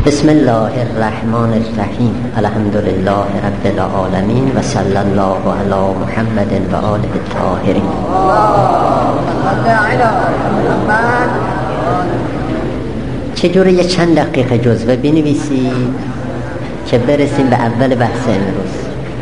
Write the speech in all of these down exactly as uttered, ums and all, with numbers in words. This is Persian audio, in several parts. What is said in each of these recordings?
بسم الله الرحمن الرحیم. الحمد لله رب العالمین و صلی الله علی محمد و آله الطاهرین. چجوری یه چند دقیقه جزوه بنویسید که برسیم به اول بحث امروز.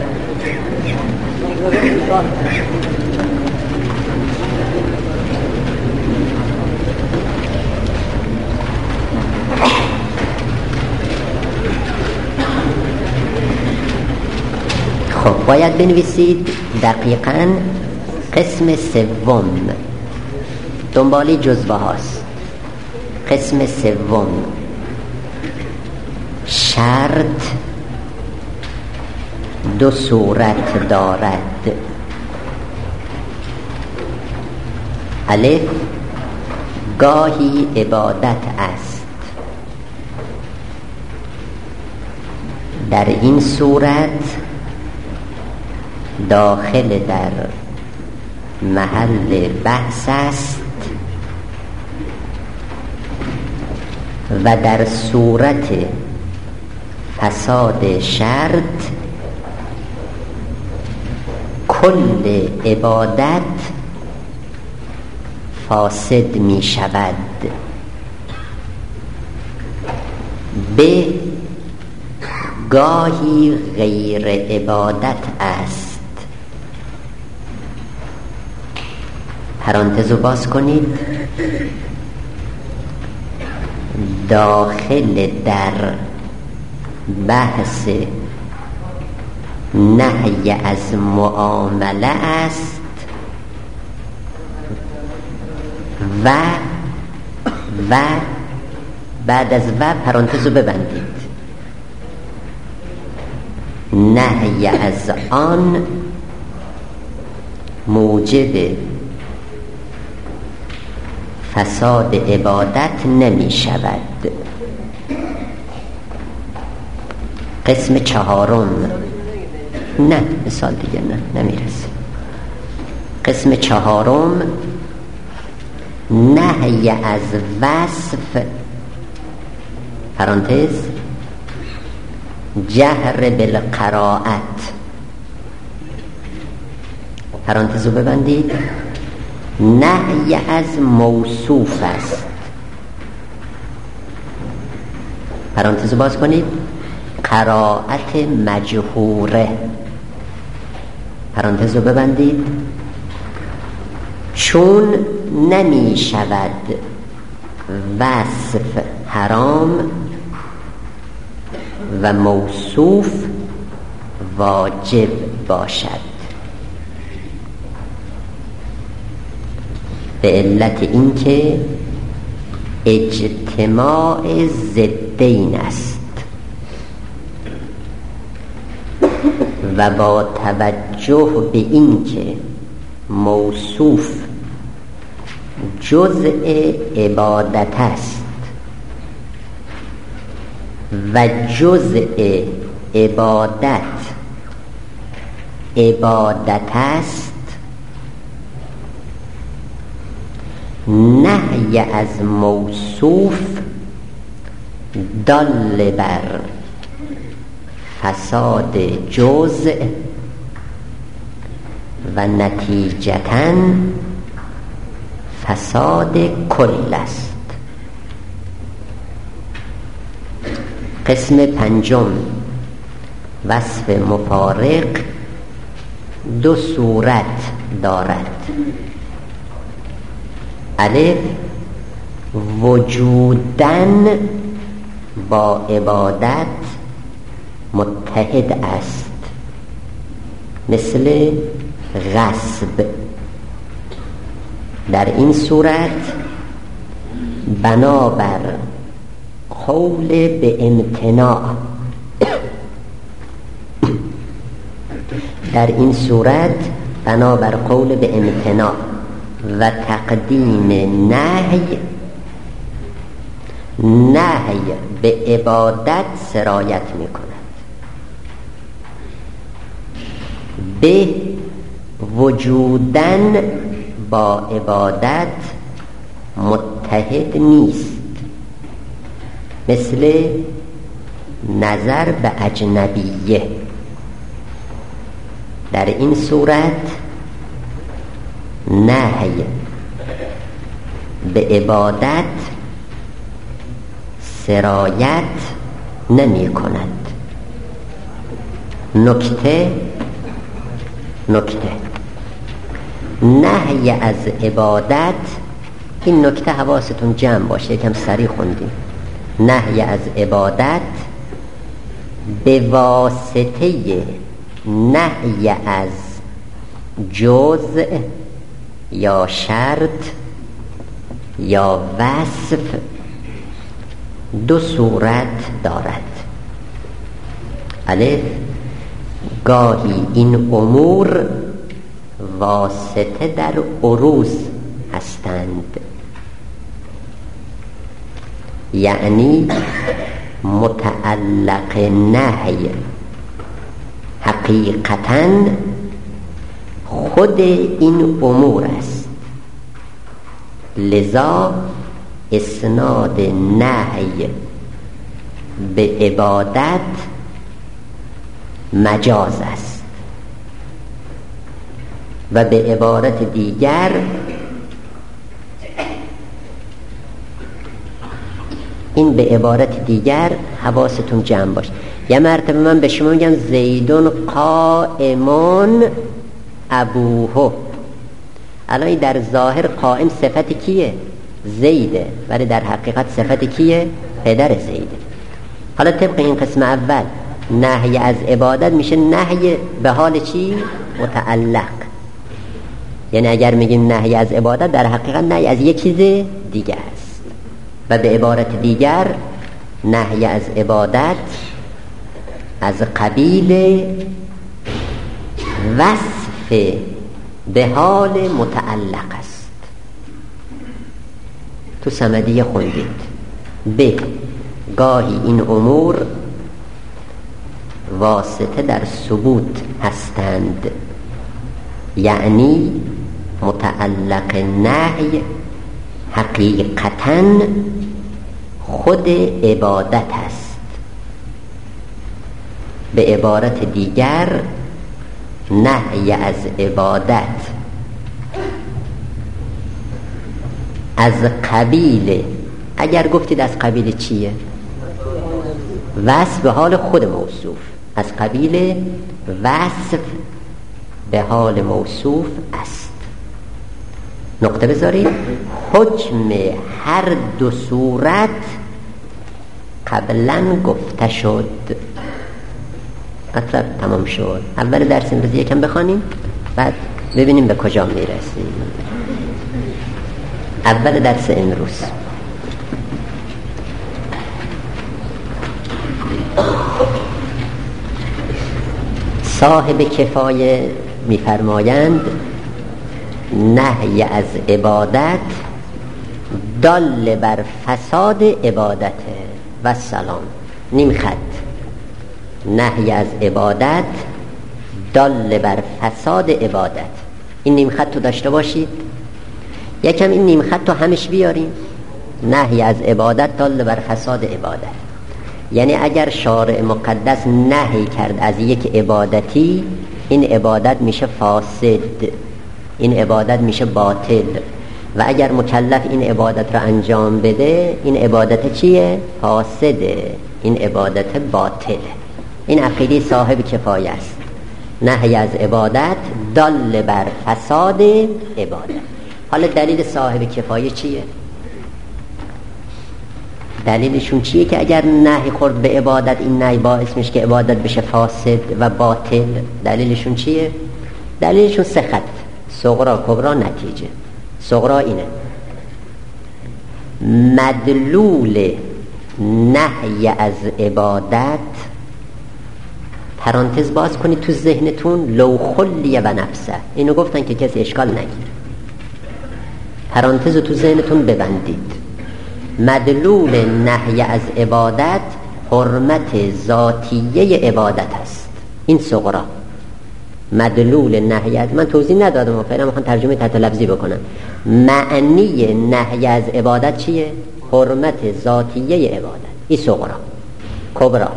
خب باید بنویسید دقیقاً قسم سوم دنبالی جزوه هاست. قسم سوم شرط دو صورت دارد. الف گاهی عبادت است، در این صورت داخل در محل بحث است و در صورت فساد شرط کل عبادت فاسد می شود. به گاهی غیر عبادت است. پرانتز رو باز کنید. داخل در بحث نهی از معامله است و و بعد از و پرانتز رو ببندید. نهی از آن موجب فساد عبادت نمی شود. قسم چهارم نه مثال دیگه نه نمیرسه. قسم چهارم نهی از وصف پرانتز جهر بالقرائت پرانتز رو ببندید. نهی از موصوف است. پرانتز باز کنید. قرائت مجهوره پرانتز رو ببندید. چون نمی شود وصف حرام و موصوف واجب باشد، به علت اینکه اجتماع ضدین است و با توجه به اینکه موصوف جزء عبادت است و جزء عبادت عبادت است، نهی از موصوف دال بر فساد جزء و نتیجتاً فساد کل است. قسم پنجم وصف مفارق دو صورت دارد. الف وجودن با عبادت متحد است، مثل غصب. در این صورت بنابر قول به امتناع در این صورت بنابر قول به امتناع و تقدیم نهی نهی به عبادت سرایت می کند. به وجودن با عبادت متحد نیست، مثل نظر به اجنبیه. در این صورت نهی به عبادت سرایت نمی کند. نکته نکته نهی از عبادت، این نکته حواستون جمع باشه، یکم سریع خوندیم. نهی از عبادت به واسطه نهی از جزء یا شرط یا وصف دو صورت دارد. الف، گاهی این امور واسطه در عروض هستند، یعنی متعلق نهی حقیقتاً خود این امور است، لذا اسناد نهی به عبادت مجاز است. و به عبارت دیگر این به عبارت دیگر حواستون جمع باشه. یه مرتبه من به شما میگم زیدون قائمون ابوه، الان در ظاهر قائم صفت کیه؟ زیده، ولی در حقیقت صفت کیه؟ پدر زیده. حالا طبق این قسم اول نهی از عبادت میشه نهی به حال چی؟ متعلق. یعنی اگر میگیم نهی از عبادت، در حقیقت نهی از یک چیز دیگه است. و به عبارت دیگر نهی از عبادت از قبیل وصف به حال متعلق است. تو صمدیه خوندید. ب، گاهی این امور واسطه در ثبوت هستند، یعنی متعلق نهی حقیقتاً خود عبادت است. به عبارت دیگر نهی از عبادت از قبیل، اگر گفتید از قبیل چیه؟ وصف به حال خود موصوف، از قبیل وصف به حال موصوف است. نقطه بذارید. حکم هر دو صورت قبلا گفته شد. مطلب تمام شد. اول درس امروز یکم بخوانیم، بعد ببینیم به کجا میرسیم. اول درس امروز صاحب کفایه میفرمایند نهی از عبادت دال بر فساد عبادت و سلام. نیم خط. نهی از عبادت دال بر فساد عبادت. این نیم خط رو داشته باشید. یکم این نیم خط رو همش بیاریم. نهی از عبادت دال بر فساد عبادت، یعنی اگر شارع مقدس نهی کرد از یک عبادتی، این عبادت میشه فاسد، این عبادت میشه باطل. و اگر مکلف این عبادت را انجام بده، این عبادت چیه؟ فاسده، این عبادت باطله. این عقیده صاحب کفایه است. نهی از عبادت دال بر فساد عبادت. حالا دلیل صاحب کفایه چیه؟ دلیلشون چیه که اگر نهی خورد به عبادت، این نهی باعث میشه که عبادت بشه فاسد و باطل؟ دلیلشون چیه؟ دلیلشون سه خط: صغرا، کبرا، نتیجه. صغرا اینه: مدلول نهی از عبادت، پرانتز باز کنید تو ذهنتون، لو خلیه و نفسه، اینو گفتن که کسی اشکال نگیره، پرانتز تو ذهنتون ببندید. مدلول نهی از عبادت حرمت ذاتیه عبادت است. این صغرا. مدلول نهی از، من توضیح ندادم و فعلا میخوام ترجمه تحت لفظی بکنم. معنی نهی از عبادت چیه؟ حرمت ذاتیه عبادت. این صغرا. کبرا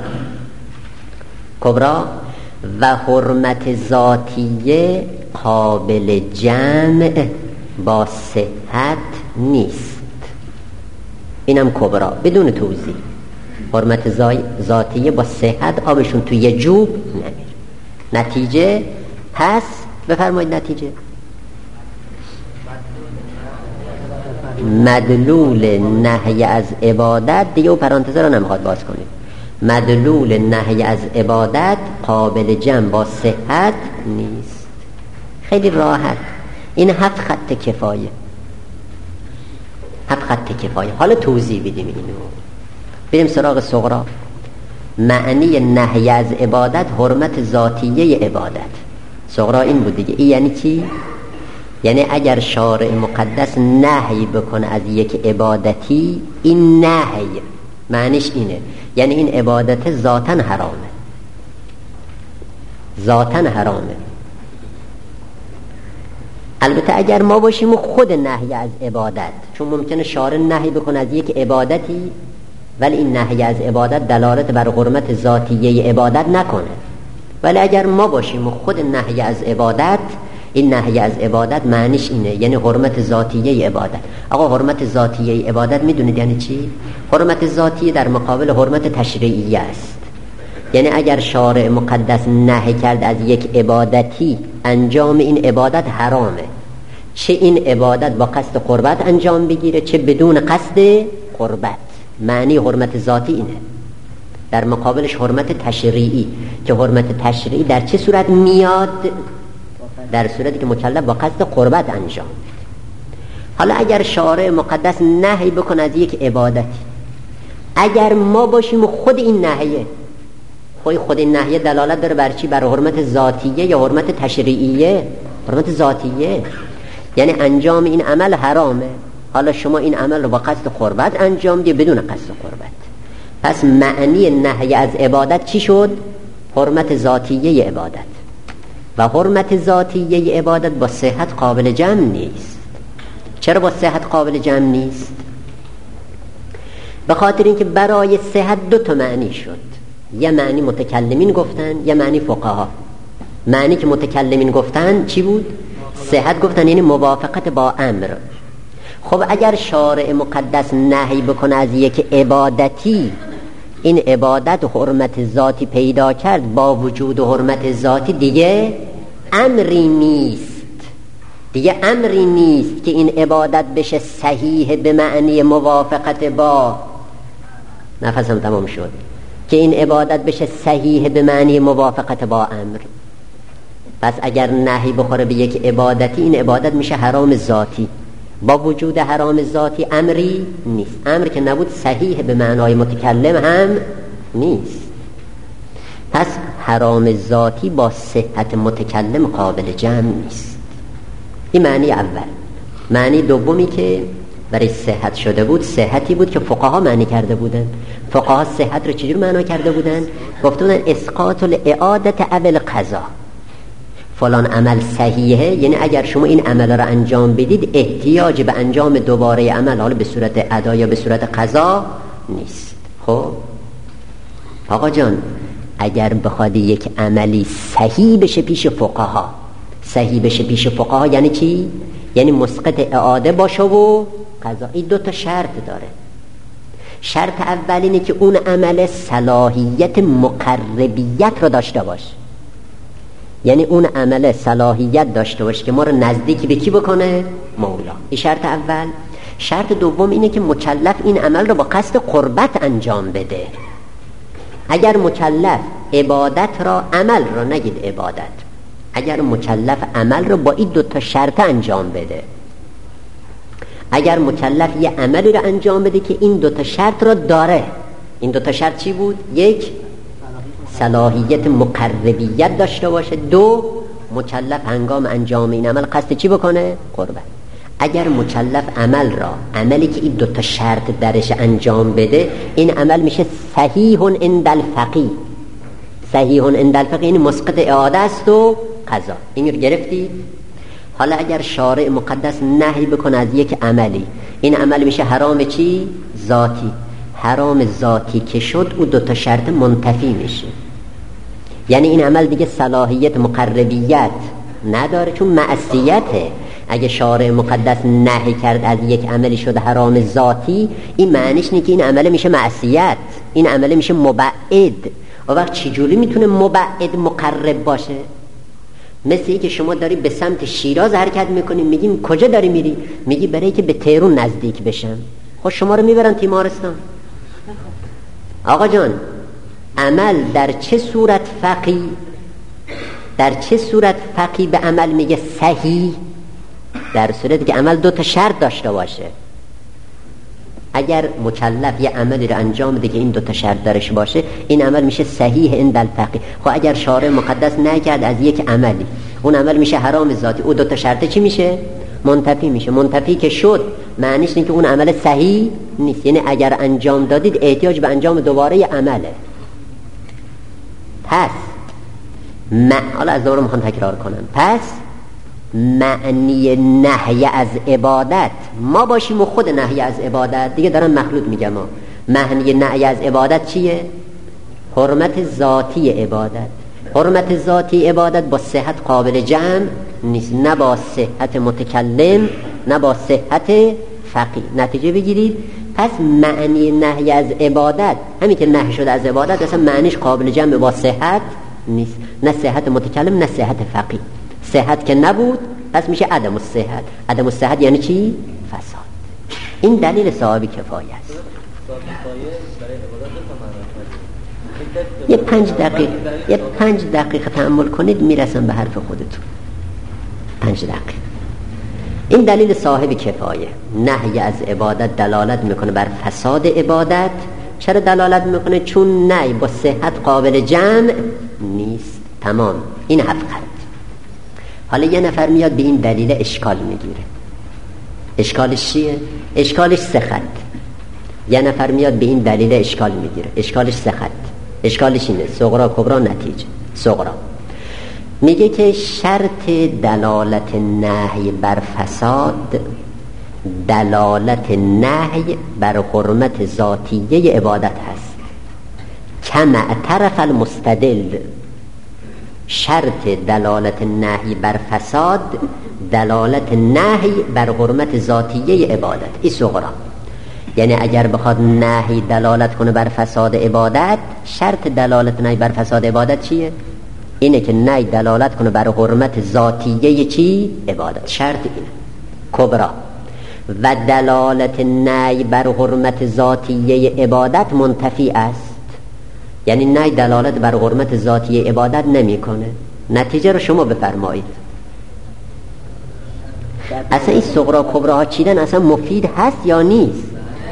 کبرا و حرمت ذاتیه قابل جمع با صحت نیست. اینم کبرا بدون توضیح. حرمت ذاتیه با صحت آبشون توی یه جوب نمیره. نتیجه پس بفرمایید نتیجه مدلول نهی از عبادت دیگه و پرانتزه رو نمیخواد باز کنیم. مدلول نهی از عبادت قابل جمع با صحت نیست. خیلی راحت. این هفت خط کفایه هفت خط کفایه. حالا توضیح بدیم اینو. بریم سراغ صغرا. معنی نهی از عبادت حرمت ذاتیه عبادت. صغرا این بود دیگه. این یعنی چی؟ یعنی اگر شارع مقدس نهی بکنه از یک عبادتی، این نهی معنیش اینه، یعنی این عبادت ذاتاً حرامه، ذاتاً حرامه. البته اگر ما باشیم و خود نهی از عبادت، چون ممکنه شارع نهی بکنه از یک عبادتی ولی این نهی از عبادت دلالت بر حرمت ذاتیه عبادت نکنه، ولی اگر ما باشیم و خود نهی از عبادت، این نهی از عبادت معنیش اینه، یعنی حرمت ذاتیه عبادت. آقا حرمت ذاتیه عبادت میدونید یعنی چی؟ حرمت ذاتیه در مقابل حرمت تشریعیه است. یعنی اگر شارع مقدس نهی کرد از یک عبادتی، انجام این عبادت حرامه، چه این عبادت با قصد قربت انجام بگیره چه بدون قصد قربت. معنی حرمت ذاتی اینه. در مقابلش حرمت تشریعی، که حرمت تشریعی در چه صورت میاد؟ در صورتی که مکلف با قصد قربت انجام. حالا اگر شارع مقدس نهی بکنه از یک عبادتی، اگر ما باشیم و خود این نهیه، خود خود این نهیه دلالت داره بر چی؟ بر حرمت ذاتیه یا حرمت تشریعیه؟ حرمت ذاتیه، یعنی انجام این عمل حرامه. حالا شما این عمل رو با قصد قربت انجام دی بدون قصد قربت، پس معنی نهی از عبادت چی شد؟ حرمت ذاتیه عبادت. و حرمت ذاتیه عبادت با صحت قابل جمع نیست. چرا با صحت قابل جمع نیست؟ به خاطر اینکه برای صحت دو تا معنی شد. یه معنی متکلمین گفتن، یه معنی فقها. معنی که متکلمین گفتن چی بود؟ صحت گفتن، یعنی موافقت با امر. خب اگر شارع مقدس نهی بکنه از یک عبادتی، این عبادت حرمت ذاتی پیدا کرد، با وجود حرمت ذاتی دیگه امری نیست، دیگه امری نیست که این عبادت بشه صحیح به معنی موافقت با، نفسم تمام شد، که این عبادت بشه صحیح به معنی موافقت با امر. پس اگر نهی بخوره به یک عبادتی، این عبادت میشه حرام ذاتی، با وجود حرام ذاتی امری نیست. امر که نبود صحیح به معنای متکلم هم نیست. پس حرام ذاتی با صحت متکلم قابل جمع نیست. این معنی اول. معنی دومی که برای صحت شده بود، صحتی بود که فقها معنی کرده بودن. فقها صحت رو چجور معنی کرده بودن؟ گفته بودن اسقاط الاعادت اول قضا. فلان عمل صحیحه، یعنی اگر شما این عمل را انجام بدید احتیاج به انجام دوباره عمل، حالا به صورت ادا یا به صورت قضا نیست. خب آقا جان، اگر بخواد یک عملی صحیح بشه پیش فقها، صحیح بشه پیش فقها یعنی چی؟ یعنی مسقط اعاده باشه و قضا. این دو تا شرط داره. شرط اول اینه که اون عمل صلاحیت مقربیت رو داشته باشه، یعنی اون عمل صلاحیت داشته باشه که ما رو نزدیک به کی بکنه؟ مولا. این شرط اول. شرط دوم اینه که مکلف این عمل رو با قصد قربت انجام بده. اگر مکلف عبادت را، عمل را نگید عبادت، اگر مکلف عمل را با این دو تا شرط انجام بده، اگر مکلف یه عملی را انجام بده که این دو تا شرط را داره، این دو تا شرط چی بود؟ یک، صلاحیت مقربیت داشته باشه. دو، مکلف هنگام انجام این عمل قصد چی بکنه؟ قربت. اگر مکلف عمل را، عملی که این دو تا شرط درش انجام بده، این عمل میشه صحیح عند الفقیه. صحیح عند الفقیه یعنی مسقط اعاده است و قضا. این رو گرفتی؟ حالا اگر شارع مقدس نهی بکنه از یک عملی، این عمل میشه حرام چی؟ ذاتی. حرام ذاتی که شد او دوتا شرط منتفی میشه. یعنی این عمل دیگه صلاحیت مقربیت نداره چون معصیته. اگه شارع مقدس نهی کرد از یک عملی شده حرام ذاتی، این معنیش اینه که این عمل میشه معصیت، این عمل میشه مبعد. و وقت چجوری میتونه مبعد مقرب باشه؟ مثل این که شما داری به سمت شیراز حرکت میکنی، میگیم کجا داری میری؟ میگی برای که به تهران نزدیک بشم. خب شما رو میبرن تیمارستان. آقا جان، عمل در چه صورت فقی در چه صورت فقی به عمل میگه صحیح؟ در صورتی که عمل دو تا شرط داشته باشه. اگر مکلف یه عملی رو انجام بده که این دو تا شرط دارش باشه، این عمل میشه صحیح عند الفقیه. خب اگر شارع مقدس نکرد از یک عملی، اون عمل میشه حرام ذاتی، اون دو تا شرط چی میشه؟ منتفی میشه. منتفی که شد معنیش اینه که اون عمل صحیح نیست. یعنی اگر انجام دادید احتیاج به انجام دوباره یه عمله. پس ما حالا از دوباره میخوام تکرار کنم. پس معنی نهی از عبادت ما باشیم و خود نهی از عبادت دیگه دارم مخلوط میگم. ما معنی نهی از عبادت چیه؟ حرمت ذاتی عبادت. حرمت ذاتی عبادت با صحت قابل جمع نیست، نه با صحت متکلم نه با صحت فقیه. نتیجه بگیرید. پس معنی نهی از عبادت، همین که نهی شده از عبادت، اصلا معنیش قابل جمع با صحت نیست، نه صحت متکلم نه صحت فقیه. صحت که نبود پس میشه عدم الصحت. عدم الصحت یعنی چی؟ فساد. این دلیل صاحب کفایه است. یه پنج دقیقه یه پنج دقیقه تأمل کنید میرسم به حرف خودتون. پنج دقیقه. این دلیل صاحب کفایه. نهی از عبادت دلالت میکنه بر فساد عبادت. چرا دلالت میکنه؟ چون نهی با صحت قابل جمع نیست. تمام. این حقیقت. حالا یه نفر میاد به این دلیل اشکال میگیره. اشکالش چیه؟ اشکالش سه خط. یه نفر میاد به این دلیل اشکال میگیره. اشکالش سه خط. اشکالش اینه: صغرا، کبرا، نتیجه. صغرا میگه که شرط دلالت نهی بر فساد دلالت نهی بر حرمت ذاتیه عبادت هست. کما اعترف المستدل. شرط دلالت نهی بر فساد دلالت نهی بر حرمت ذاتیه عبادت. این صغرا. یعنی اگر بخواد نهی دلالت کنه بر فساد عبادت، شرط دلالت نهی بر فساد عبادت چیه؟ اینه که نهی دلالت کنه بر حرمت ذاتیه چی؟ عبادت. شرط اینه. کبرا و دلالت نهی بر حرمت ذاتیه عبادت منتفی است. یعنی نهی دلالت بر حرمت ذاتی عبادت نمیکنه. نتیجه رو شما بفرمایید. اصلا این صغرا کبرا ها چیدن اصلا مفید هست یا نیست؟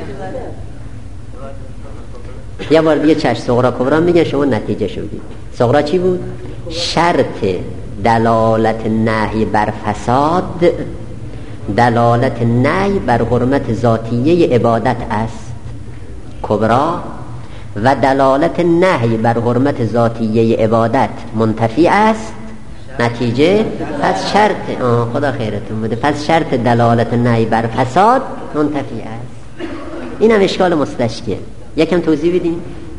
یه بار دیگه چش صغرا کبرا میگه، شما نتیجه شو بگید. صغرا چی بود؟ شرط دلالت نهی بر فساد دلالت نهی بر حرمت ذاتیه عبادت است. کبرا و دلالت نهی بر حرمت ذاتیه عبادت منتفی است. نتیجه پس شرط آه خدا خیرتون بده پس شرط دلالت نهی بر فساد منتفی است. این هم اشکال مستشکل. یکم توضیح بدیم.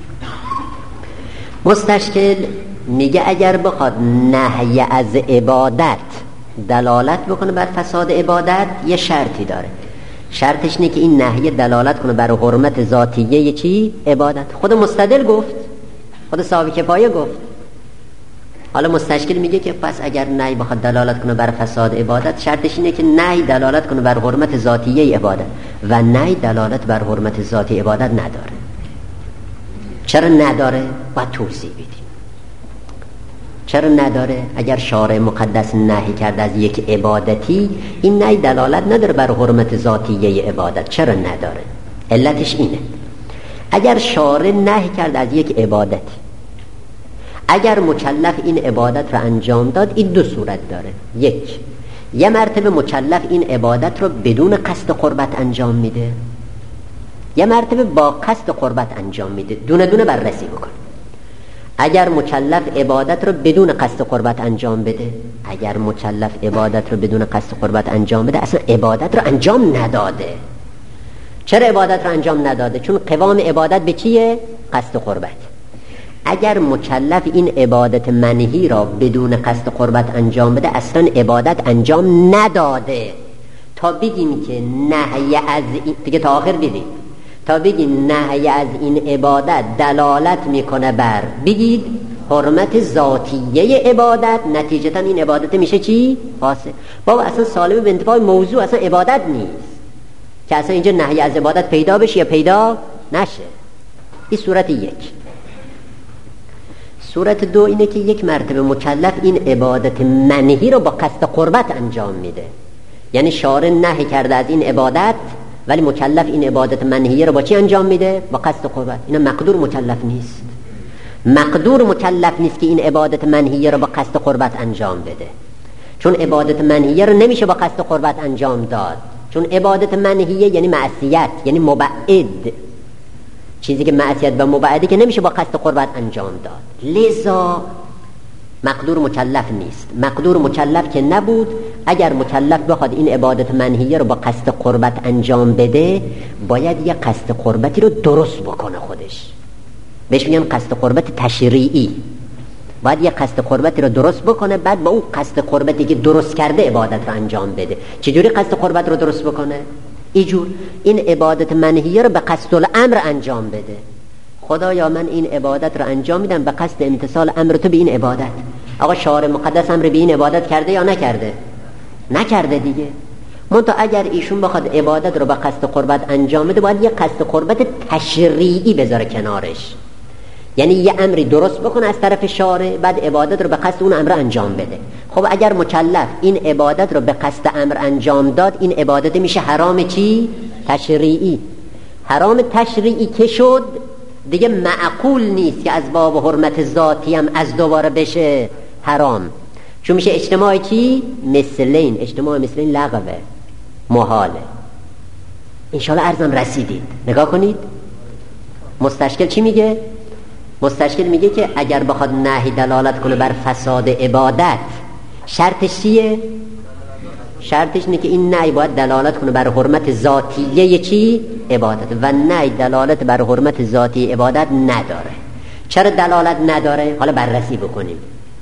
مستشکل میگه اگر بخواد نهی از عبادت دلالت بکنه بر فساد عبادت، یه شرطی داره. شرطش اینه که این نهی دلالت کنه بر حرمت ذاتیه چی؟ عبادت. خود مستدل گفت، خود صاحب کفایه گفت. حالا مستشکل میگه که پس اگر نهی بخواد دلالت کنه بر فساد عبادت، شرطش اینه که نهی دلالت کنه بر حرمت ذاتیه عبادت و نهی دلالت بر حرمت ذاتی عبادت نداره. چرا نداره؟ باید توضیح بدیم. چرا نداره؟ اگر شارع مقدس نهی کرد از یک عبادتی، این نهی دلالت نداره بر حرمت ذاتیه عبادت. چرا نداره؟ علتش اینه: اگر شارع نهی کرد از یک عبادتی، اگر مکلف این عبادت رو انجام داد، این دو صورت داره. یک، یه مرتبه مکلف این عبادت رو بدون قصد قربت انجام میده، یه مرتبه با قصد قربت انجام میده. دونه دونه بررسی بکن. اگر مکلف عبادت رو بدون قصد قربت انجام بده، اگر مکلف عبادت رو بدون قصد قربت انجام بده، اصلا عبادت رو انجام نداده. چرا عبادت رو انجام نداده؟ چون قوام عبادت به چیه؟ قصد قربت. اگر مکلف این عبادت منهی را بدون قصد قربت انجام بده اصلا عبادت انجام نداده. تا بگیم که نهی از این دیگه تا آخر بگید، تا بگیم نهی از این عبادت دلالت میکنه بر بگید حرمت ذاتیه عبادت، نتیجتا این عبادت میشه چی؟ فاسد. بابا اصلا سالم به انتفاع موضوع اصلا عبادت نیست که اصلا اینجا نهی از عبادت پیدا بشه یا پیدا نشه. این صورت یک. صورت دو اینه که یک مرتبه مکلف این عبادت منهی رو با قصد قربت انجام میده، یعنی شارع نهی کرده از این عبادت ولی مکلف این عبادت منهی رو با چی انجام میده؟ با قصد قربت. اینا مقدور مکلف نیست. مقدور مکلف نیست که این عبادت منهی رو با قصد قربت انجام بده، چون عبادت منهی رو نمیشه با قصد قربت انجام داد، چون عبادت منهیه یعنی معصیت، یعنی مبعد، چیزی که معصیت و مبعدی که نمیشه با قصد قربت انجام داد. لذا مقدور مکلف نیست. مقدور مکلف که نبود، اگر مکلف بخواد این عبادت منهیه رو با قصد قربت انجام بده باید یه قصد قربتی رو درست بکنه خودش، بهش میگن قصد قربت تشریعی. باید یه قصد قربتی رو درست بکنه، بعد با اون قصد قربتی که درست کرده عبادت رو انجام بده. چجوری قصد قربت رو درست بکنه؟ اینجور این عبادت منهیه رو به قصد الامر انجام بده. خدایا من این عبادت رو انجام میدم به قصد امتثال امر تو به این عبادت. آقا شارع مقدس امر به این عبادت کرده یا نکرده؟ نکرده دیگه. منتها اگر ایشون بخواد عبادت رو به قصد قربت انجام بده باید یه قصد قربت تشریعی بذاره کنارش، یعنی یه امری درست بکنه از طرف شارع، بعد عبادت رو به قصد اون امر انجام بده. خب اگر مکلف این عبادت رو به قصد امر انجام داد این عبادت میشه حرام چی؟ تشریعی. حرام تشریعی که شد دیگه معقول نیست که از باب حرمت ذاتی هم از دوباره بشه حرام، چون میشه اجتماع چی؟ مثلین. اجتماع مثلین لغوه، محاله. انشاءالله عرضم رسیدید. نگاه کنید مستشکل چی میگه؟ مستشکل میگه که اگر بخواد نهی دلالت کنه بر فساد عبادت شرطش چیه؟ شرطش اینه که این نهی باید دلالت کنه بر حرمت ذاتیه چی؟ عبادت، و نهی دلالت بر حرمت ذاتی عبادت نداره. چرا دلالت نداره؟ حالا بررسی بکنیم.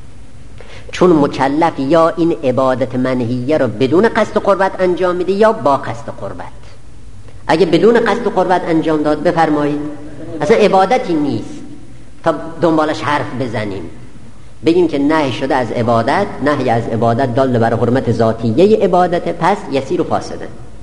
چون مکلف یا این عبادت منهیه رو بدون قصد قربت انجام میده یا با قصد قربت. اگه بدون قصد قربت انجام داد بفرمایید اصلا عبادتی نیست تا دنبالش حرف بزنیم بگیم که نهی شده از عبادت، نهی از عبادت دال بر حرمت ذاتیه عبادت، پس یسیر و فاسده.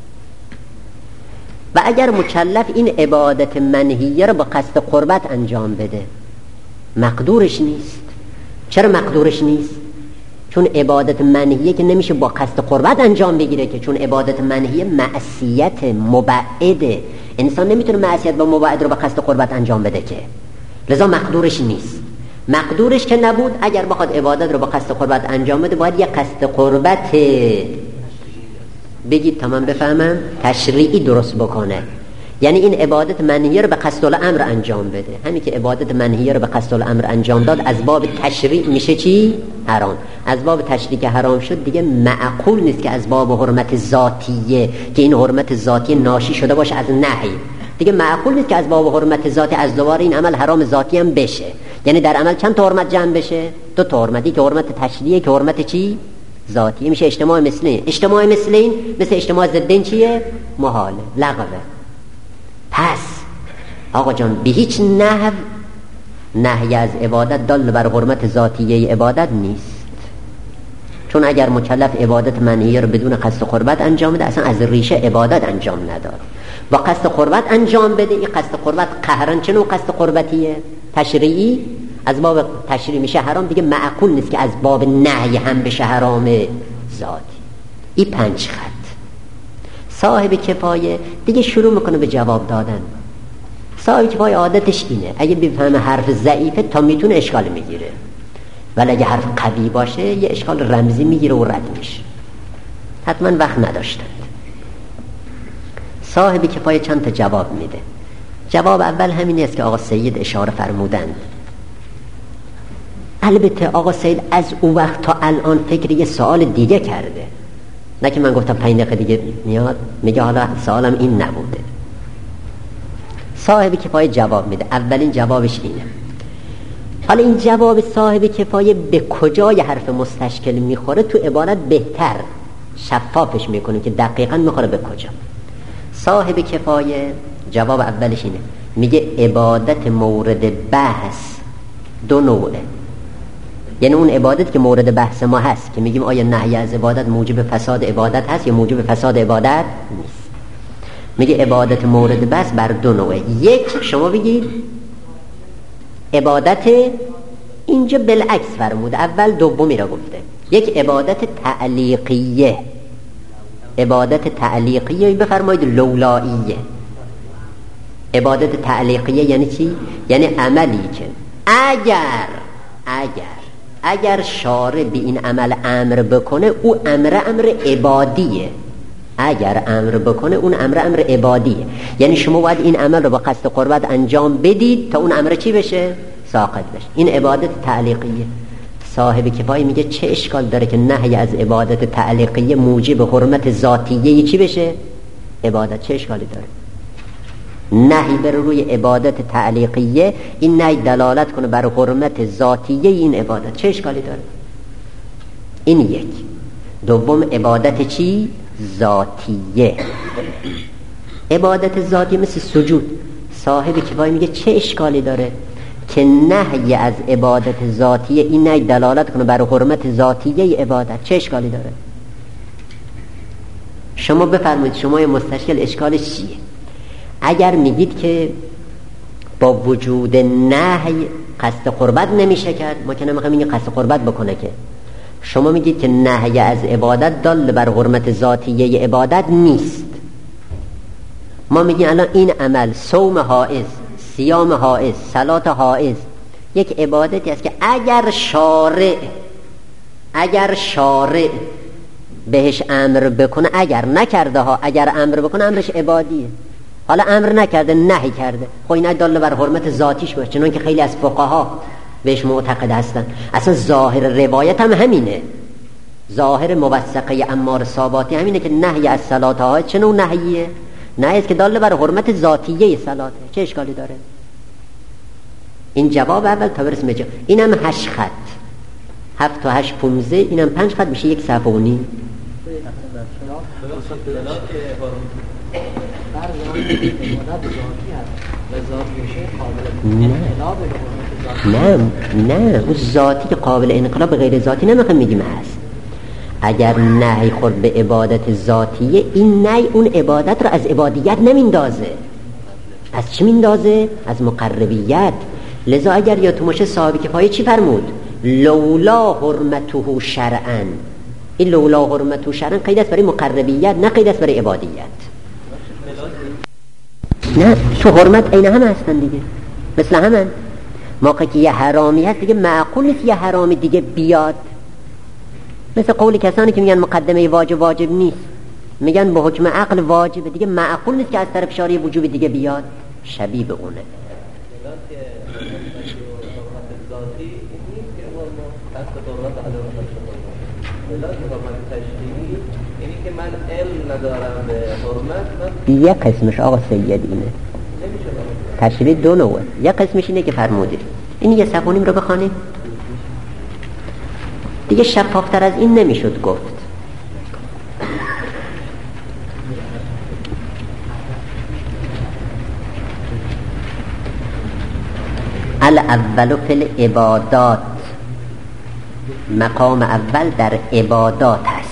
و اگر مکلف این عبادت منهیه رو با قصد قربت انجام بده مقدورش نیست. چرا مقدورش نیست؟ چون عبادت منهیه که نمیشه با قصد قربت انجام بگیره که، چون عبادت منهیه معصیت مبعده، انسان نمیتونه معصیت با مبعد رو با قصد قربت انجام بده که، لذا مقدورش نیست. مقدورش که نبود اگر بخواد عبادت رو با قصد قربت انجام بده باید یه قصد قربت بگید تا من بفهمم تشریعی درست بکنه، یعنی این عبادت منهیه رو به قصد الامر انجام بده. همین که عبادت منهیه رو به قصد الامر انجام داد از باب تشریع میشه چی؟ حرام. از باب تشریع که حرام شد دیگه معقول نیست که از باب حرمت ذاتیه که این حرمت ذاتی ناشی شده باشه از نهی، دیگه معقول نیست که از باب حرمت ذاتی از دوباره این عمل حرام ذاتی هم بشه. یعنی در عمل چند تا حرمت جمع بشه؟ دو تا حرمتی که حرمت تشریعیه که حرمت چی؟ ذاتی. میشه اجتماع مثلین. اجتماع مثلین مثل اجتماع ضدین چیه؟ محاله، لغوه. پس آقا جان به هیچ نحو نهی از عبادت دال بر حرمت ذاتیه عبادت نیست، چون اگر مکلف عبادت منهیه رو بدون قصد قربت انجام بده اصلا از ریشه عبادت انجام نداره. با قصد قربت انجام بده، این قصد قربت قهرن چه نوع قصد قربتیه؟ تشریعی. از باب تشریع میشه حرام، دیگه معقول نیست که از باب نهی هم بشه حرام ذاتی. این پنج خط. صاحب کفایه دیگه شروع میکنه به جواب دادن. صاحب کفایه عادتش اینه اگه بفهمه حرف ضعیفه تا میتونه اشکال میگیره، ولی اگه حرف قوی باشه یه اشکال رمزی میگیره و رد میشه. حتما وقت نداشتند. صاحب کفایه چند تا جواب میده. جواب اول همین است که آقا سید اشاره فرمودند. البته آقا سید از اون وقت تا الان فکر یه سوال دیگه کرده، نه که من گفتم پنج دقیقه دیگه میاد میگه حالا سوالم این نبوده. صاحب کفایه جواب میده. اولین جوابش اینه. حالا این جواب صاحب کفایه به کجای حرف مستشکل میخوره تو عبارت بهتر شفافش میکنیم که دقیقاً میخوره به کجا. صاحب کفایه جواب اولش اینه، میگه عبادت مورد بحث دو نوعه. یعنی اون عبادت که مورد بحث ما هست که میگیم آیا نهی از عبادت موجب فساد عبادت هست یا موجب فساد عبادت نیست، میگه عبادت مورد بحث بر دو نوعه. یک، شما بگید عبادت، اینجا بالعکس فرموده، اول دومی را گفته. یک عبادت تعلیقیه، عبادت تعلیقیه بفرمایید لولاییه. عبادت تعلیقیه یعنی چی؟ یعنی عملی که اگر اگر اگر شارع به این عمل امر بکنه او امر امر عبادیه. اگر امر بکنه اون امر امر عبادیه، یعنی شما باید این عمل رو با قصد قربت انجام بدید تا اون امر چی بشه؟ ساقط بشه. این عبادت تعلیقیه. صاحب کفایه میگه چه اشکال داره که نهی از عبادت تعلیقیه موجب حرمت ذاتیه چی بشه؟ عبادت. چه اشکالی داره؟ نهی بر روی عبادت تعلیقیه، این نهی دلالت کنه بر حرمت ذاتیه این عبادت. چه اشکالی داره؟ این یک. دوم عبادت چی؟ ذاتیه. عبادت ذاتی مثل سجود. صاحب کفایه میگه چه اشکالی داره که نهی از عبادت ذاتیه این نهی دلالت کنه بر حرمت ذاتیه عبادت. چه اشکالی داره؟ شما بفرمایید شما مستشکل اشکالش چیه؟ اگر میگید که با وجود نهی قصد قربت نمیشه کرد، ما که نمیخوایم این قصد قربت بکنه که، شما میگید که نهی از عبادت دال بر حرمت ذاتیه عبادت نیست. ما میگیم الان این عمل صوم حائز، صیام حائز، صلات حائز یک عبادتی است که اگر شارع اگر شارع بهش امر بکنه، اگر نکرده ها، اگر امر بکنه امرش عبادیه. حالا امر نکرده، نهی کرده، خب این دال بر حرمت ذاتیش باشه، چنان که خیلی از فقها بهش معتقد هستن. اصلا ظاهر روایت هم همینه، ظاهر موثقه عمار صاباتی همینه که نهی از صلات ها چه نوع نهیه؟ نهی است که دال بر حرمت ذاتیه صلاته. چه اشکالی داره؟ این جواب اول تا برسیم به جواب. اینم هشت خط، هفت تا هشت پونزه، اینم پنج خط، میشه یک صفحه و نیم. نه نه اون ذاتی که قابل انقلاب به غیر ذاتی نمیخوام میگیم هست. اگر نهی خورد به عبادت ذاتیه، این نهی اون عبادت رو از عبادیت نمیندازه. از چی میندازه؟ از مقربیت. لذا اگر یا تو مشه صاحب کفایه چی فرمود؟ لولا حرمته شرعا. این لولا حرمته شرعا قید است برای مقربیت، نه قید است برای عبادیت. نه تو حرمت عین هم هستن دیگه، مثل همن. موقعی که یه حرامی هست دیگه معقول نیست یه حرامی دیگه بیاد. مثل قول کسانی که میگن مقدمه واجب واجب نیست، میگن به حکم عقل واجبه، دیگه معقول نیست که از طرف شارع وجوب دیگه بیاد. شبیه به اونه. یک قسمش آقا سید اینه، تشریح دو نوعه. یک قسمش اینه که فرمودید، این یه صفونیم رو بخوانیم دیگه، شفافتر از این نمیشد گفت. الاول فی العبادات، مقام اول در عبادات هست.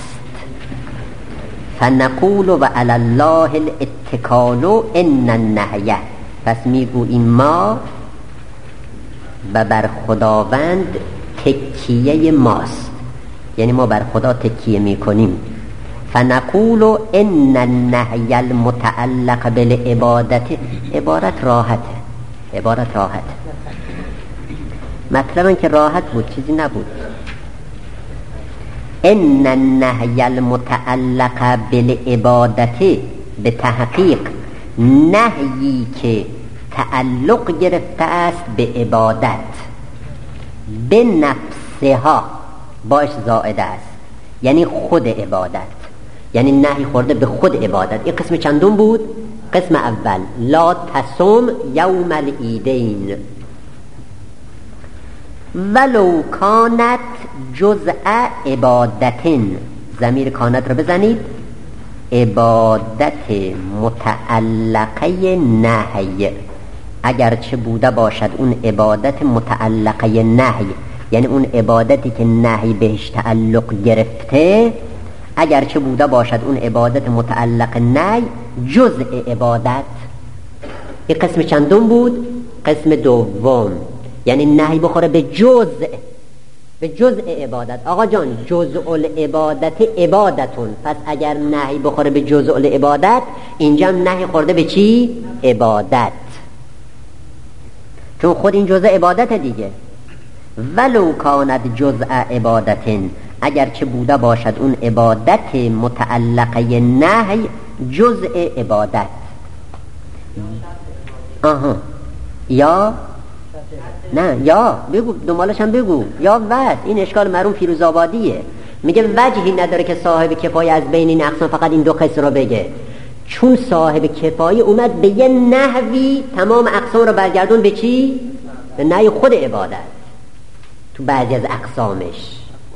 فنقول و علی الله الاتکال ان النهی، پس میگوییم ما و بر خداوند تکیه ماست، یعنی ما بر خدا تکیه میکنیم. فنقول ان النهی المتعلق بالعبادت، عبارت راحته، عبارت راحته، مطلبا که راحت بود، چیزی نبود. ان النهی المتعلق بالعبادت، به تحقیق نهیی که تعلق گرفته است به عبادت، به نفسها باش زائده است، یعنی خود عبادت، یعنی نهی خورده به خود عبادت. این قسم چندم بود؟ قسم اول لا تصم یوم العیدین ولو کانت جزء عبادتین. ضمیر کانت رو بزنید، عبادت متعلقه نهی، اگرچه بوده باشد اون عبادت متعلقه نهی، یعنی اون عبادتی که نهی بهش تعلق گرفته، اگرچه بوده باشد اون عبادت متعلق نهی جزء عبادت. این قسم چندم بود؟ قسم دوم، یعنی نهی بخوره به جزء، به جزء عبادت. آقا جان جزء العبادت عبادتون، پس اگر نهی بخوره به جزء العبادت، اینجا نهی خورده به چی؟ عبادت، چون خود این جزء عبادت دیگه. ولو کانت جزء عبادتین، اگر چه بوده باشد اون عبادت متعلقه نهی جزء عبادت. آها یا نه یا بگو دنبالش هم بگو یا وز. این اشکال مرحوم فیروزآبادیه، میگه وجهی نداره که صاحب کفایه از بین این اقسام فقط این دو قسم رو بگه، چون صاحب کفایه اومد به یه نحوی تمام اقسام رو برگردون به چی؟ به نهی خود عبادت تو بعضی از اقسامش.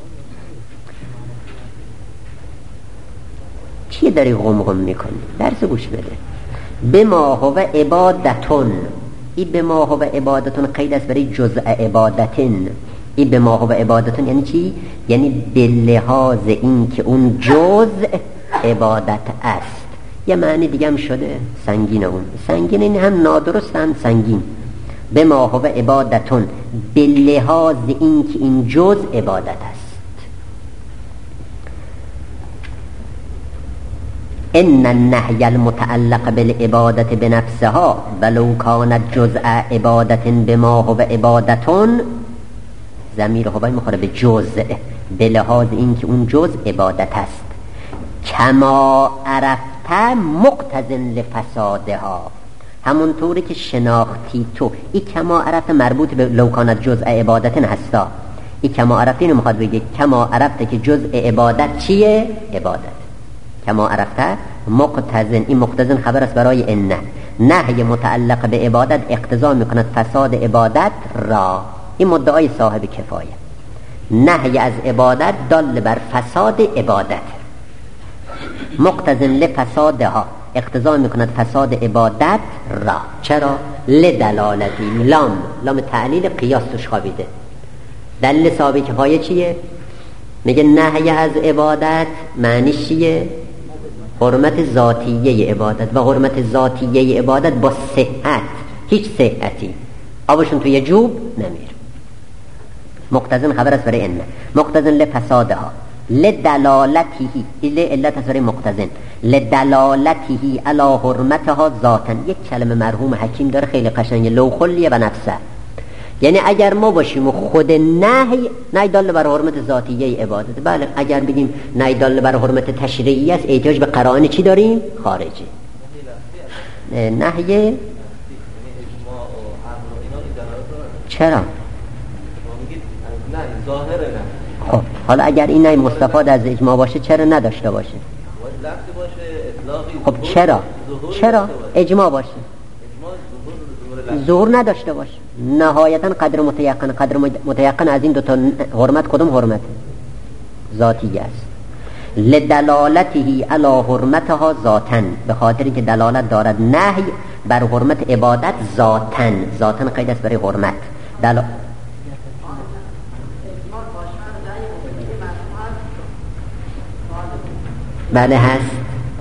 چیه داری غم غم میکنی؟ درس گوش بده. بما هو عبادتون، این بما هو عبادتون قید است برای جزء عبادتین. این بما هو عبادتون یعنی چی؟ یعنی به لحاظ این که اون جزء عبادت است. یه معنی دیگه هم شده سنگین، اون سنگین این هم نادرست هم سنگین. بما هو عبادتون به لحاظ این که این جزء عبادت است. ان النهی المتعلق بالعبادت بنفسها ولو کانت جزء عبادت بما هو عبادتون، ضمیر هو میخوره به جزء به لحاظ این که اون جزء عبادت است. کما عرفت مقتضن لفسادها، همونطوری که شناختی تو. این کما عرفت مربوط به لو کانت جزء عبادت هستا. این کما عرفت اینو میخواد بگه، کما عرفت که جزء عبادت چیه؟ عبادت. کما عرفت مقتضن، این مقتضن خبر است برای ان. نهی متعلق به عبادت اقتضا میکند فساد عبادت را. این مدعای صاحب کفایه. نهی از عبادت دال بر فساد عبادت. مقتضن لفسادها، اقتضا میکند فساد عبادت را. چرا؟ لدلالتی، لام لام تعلیل قیاس توش خوابیده. دلیل صاحب کفایه چیه؟ میگه نهی از عبادت معنیش چیه؟ حرمت ذاتیه عبادت، و حرمت ذاتیه عبادت با صحت، هیچ صحتی آبشون توی جوب نمیر. مقتضن خبر است برای ان. مقتضن لفسادها لدلالتهی، این علت است برای مقتضن، لدلالتهی علی حرمتها ذاتا. یک کلمه مرحوم حکیم داره خیلی قشنگه، لو خلیه و نفسه، یعنی اگر ما باشیم و خود نهی نهی دال بر حرمت ذاتیه عبادت، بله اگر بگیم نهی دال بر حرمت تشریعی است، احتیاج به قرائن چی داریم؟ خارجی. نهی چرا؟ خب حالا اگر این نهی مستفاد از اجماع باشه چرا نداشته باشه؟ خب چرا؟ چرا اجماع باشه ظهور نداشته باشه؟ نهایتا قدر متیقن. قدر متیقن از این دوتا حرمت کدوم حرمت؟ ذاتی است. لدلالته علی حرمتها ذاتن، به خاطر که دلالت دارد نهی بر حرمت عبادت ذاتن. ذاتن قید است برای حرمت. دل... بله هست.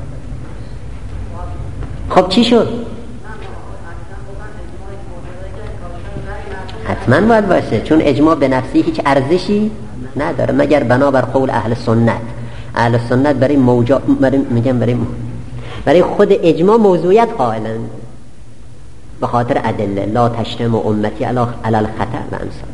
خب چی شد؟ حتما باید باشه، چون اجماع به نفسی هیچ ارزشی نداره مگر بنابر قول اهل سنت. اهل سنت برای موجا برای میگم برای برای خود اجماع موضوعیت قائلن، به خاطر ادله لا تجتمع امتی علی الخطا و امثال.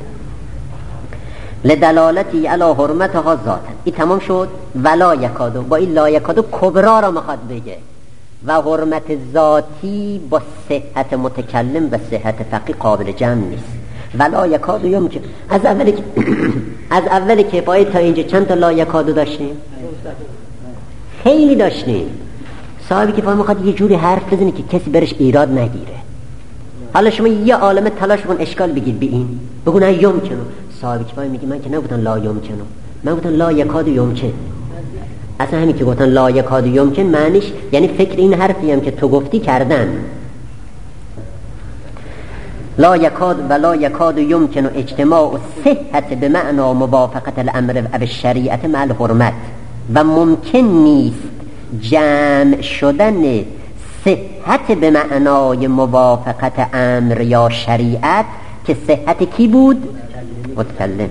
لدلالتی علی حرمتها ذاتا. این تمام شد. ولا یکادو، با این لا یکادو کبرا را میخواد بگه، و حرمت ذاتی با صحت متکلم و صحت فقی قابل جمع نیست. ولا یکادو یمکن. از اول از اول کفایه تا اینجا چند تا لا یکادو داشتیم؟ خیلی داشتیم. صاحب کفایه میخواد یه جوری حرف بزنه که کسی برش ایراد نگیره. حالا شما یه عالمه تلاش کن اشکال بگیر به این، بگو نه یمکنه. صاحب کفایه میگه من که نگفتم لا یمکنه، من گفتم لا یکاد یمکن. اصلا همین که گفتن لا یکاد یمکن معنیش یعنی فکر این حرفی هم که تو گفتی کردن. لا یکاد و لا یکاد یمکن اجتماع صحت به معنی موافقت الامر و الشریعت مع الحرمت، و ممکن نیست جمع شدن صحت به معنای موافقت امر یا شریعت که صحت کی بود؟ متکلم.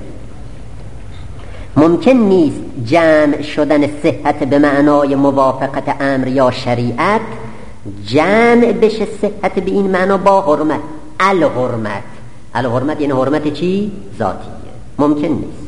ممکن نیست جمع شدن صحت به معنای موافقت امر یا شریعت جمع بشه صحت به این معنا با حرمت. الحرمت، الحرمت یعنی حرمت چی؟ ذاتیه. ممکن نیست.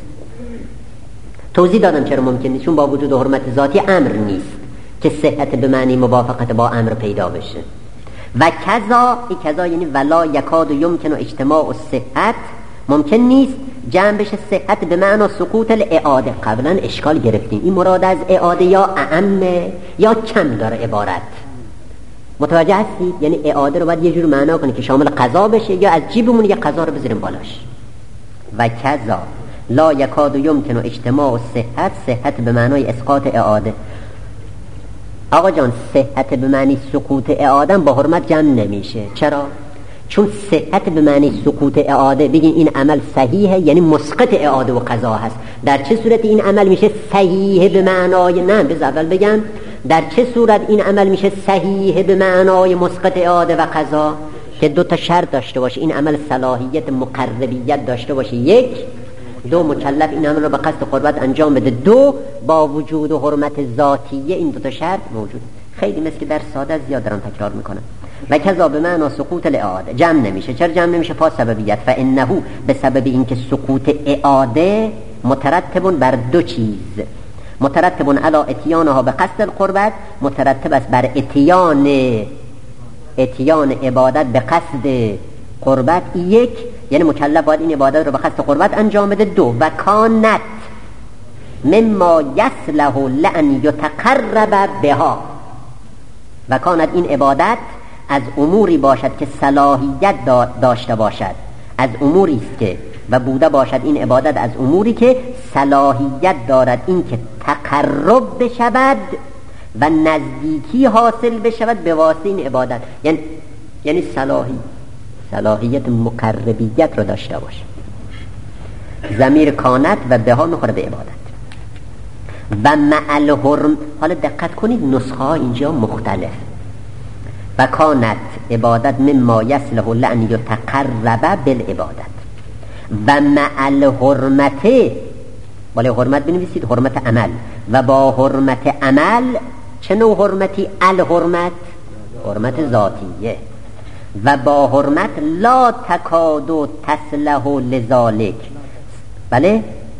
توضیح دادم چرا ممکن نیست، چون با وجود حرمت ذاتی امر نیست که صحت به معنی موافقت با امر پیدا بشه. و کذا، این کذا یعنی ولا یکاد یمکن و اجتماع و صحت، ممکن نیست جمع بشه صحت به معنی سقوط الاعاده. قبلا اشکال گرفتیم این مراد از اعاده یا اعمه یا کم داره عبارت. متوجه هستید؟ یعنی اعاده رو باید یه جور معنا کنی که شامل قضا بشه، یا از جیبمون یه قضا رو بذاریم بالاش. و کذا لا یکاد یمکن و اجتماع و صحت، صحت به معنای اسقاط اعاده. آقا جان صحت به معنی سقوط اعاده با حرمت جمع نمیشه. چرا؟ چون صحت به معنی سقوط اعاده بگین این عمل صحیحه یعنی مسقط اعاده و قضا هست. در چه صورت این عمل میشه صحیح به معنای، نه بذار اول بگم در چه صورت این عمل میشه صحیح به معنای مسقط اعاده و قضا؟ که دو تا شرط داشته باشه این عمل، صلاحیت مقربیت داشته باشه، یک، دو مکلف این عمل رو به قصد قربت انجام بده، دو با وجود و حرمت ذاتیه این دو تا شرط موجود. خیلی مثل که در ساده زیاد دارم تکرار میکنم. و کذا به معنی سقوط الاعاده جمع نمیشه. چرا جمع نمیشه؟ پا سببیت. فانه به سبب اینکه سقوط اعاده مترتب بر دو چیز، مترتب علی اتیانها به قصد القربت، مترتب است بر اتیان اتیان عبادت به قصد قربت، یک یعنی مکلف باید این عبادت رو به قصد قربت انجام بده. دو و کانت مما یصلح لأن یتقرب بها، و کانت این عبادت از اموری باشد که صلاحیت داشته باشد، از اموری است که و بوده باشد این عبادت از اموری که صلاحیت دارد این که تقرب بشود و نزدیکی حاصل بشود به واسطه این عبادت، یعنی یعنی صلاحی صلاحیت مقربیت رو داشته باشه. ضمیر کانت و به ها میخوره به عبادت. و مع الحرم، حالا دقت کنید نسخه ها اینجا مختلف. و کانت عبادت مما یصلح لأن یتقرب بالعبادت، و مع الحرمت، ولی حرمت بنویسید حرمت عمل، و با حرمت عمل. چه نوع حرمتی؟ الحرمت، حرمت ذاتیه. و با حرمت لا تکادو تصلح لذالک. بله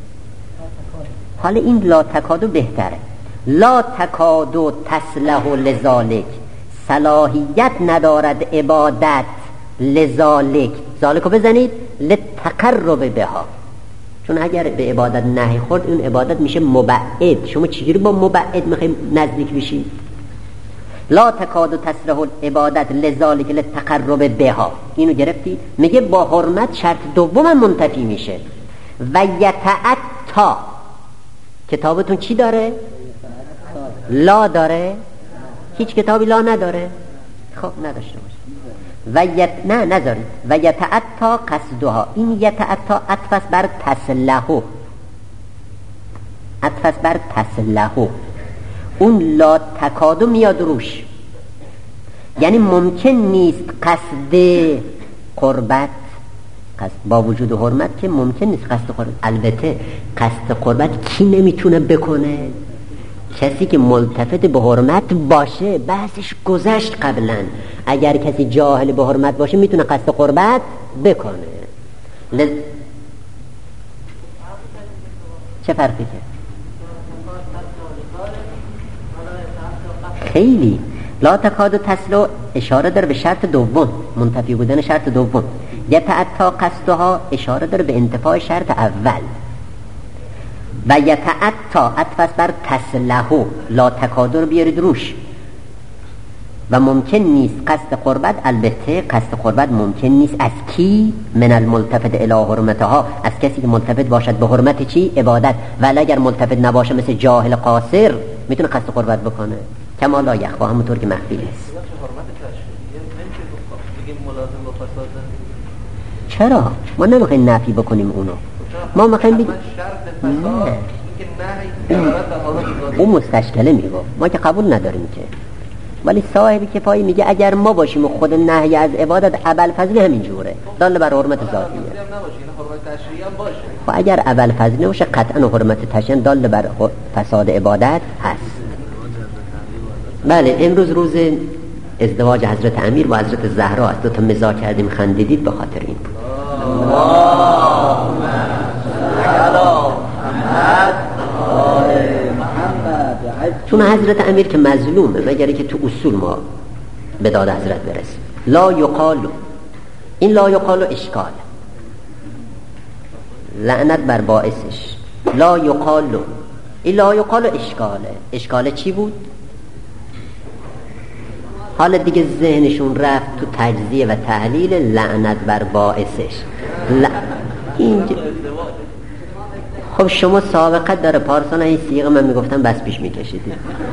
حالا این لا تکادو بهتره. لا تکادو تصلح لذالک، صلاحیت ندارد عبادت لذالک، ذالکو بزنید لتقرب بها، چون اگر به عبادت نهی خورد اون عبادت میشه مبعد. شما چجوری با مبعد میخوایم نزدیک بشیم؟ لا تکادو تصلح عبادت لذالک لتقرب بها، اینو گرفتی؟ میگه با حرمت شرط دوم منتفی میشه. و یتعطا، کتابتون چی داره؟ لا داره؟ هیچ کتابی لا نداره؟ خب نداشته باشه. و یت... نه نذارید. و یتعطا قصدها، این یتعطا عطف بر تصلحو، عطف بر تصلحو، اون لا تکادو میاد روش، یعنی ممکن نیست قصد قربت، قصد با وجود حرمت که ممکن نیست قصد قربت. البته قصد قربت کی نمیتونه بکنه؟ کسی که ملتفت به حرمت باشه. بحثش گذشت قبلا. اگر کسی جاهل به حرمت باشه میتونه قصد قربت بکنه. لز... چه فرقی که؟ خیلی لا تکاد تصلو اشاره داره به شرط دوم، منتفی بودن شرط دوم. یتعطا قصدها اشاره داره به انتفاع شرط اول. و یتعطا عطف بر تصلحو، لا تکاد رو بیارید روش. و ممکن نیست قصد قربت، البته قصد قربت ممکن نیست از کی؟ من الملتفت الی حرمتها، از کسی که ملتفت باشد به حرمت چی؟ عبادت. ولی اگر ملتفت نباشه مثل جاهل قاصر میتونه قصد قربت بکنه، کما لا یخفی، همونطور که مخفی نیست. چرا؟ ما نمیخوایم نفی بکنیم اونو، ما میخوایم بگیم نه اون مستشکله میگه ما که قبول نداریم که، ولی صاحب کفایی میگه اگر ما باشیم و خود نهی از عبادت ابوالفضل همین جوره دال بر حرمت ذاتیه. خب اگر ابوالفضل نباشه قطعا حرمت تشریعی دال بر فساد عبادت هست. بله امروز روز ازدواج حضرت امیر با حضرت زهرا است، دو تا مزاح کردیم خندیدید به خاطر این بود. چون حضرت امیر که مظلومه، مگره که تو اصول ما به داد حضرت برسیم. لا یقالو، این لا یقالو اشکال، لعنت بر باعثش. لا یقالو، این لا یقالو اشکاله. اشکاله چی بود؟ حالا دیگه ذهنشون رفت تو تجزیه و تحلیل لعنت بر باعثش. ل... اینجا خب شما سابقت داره پارسان این سیغه من میگفتم بس پیش میکشیدید.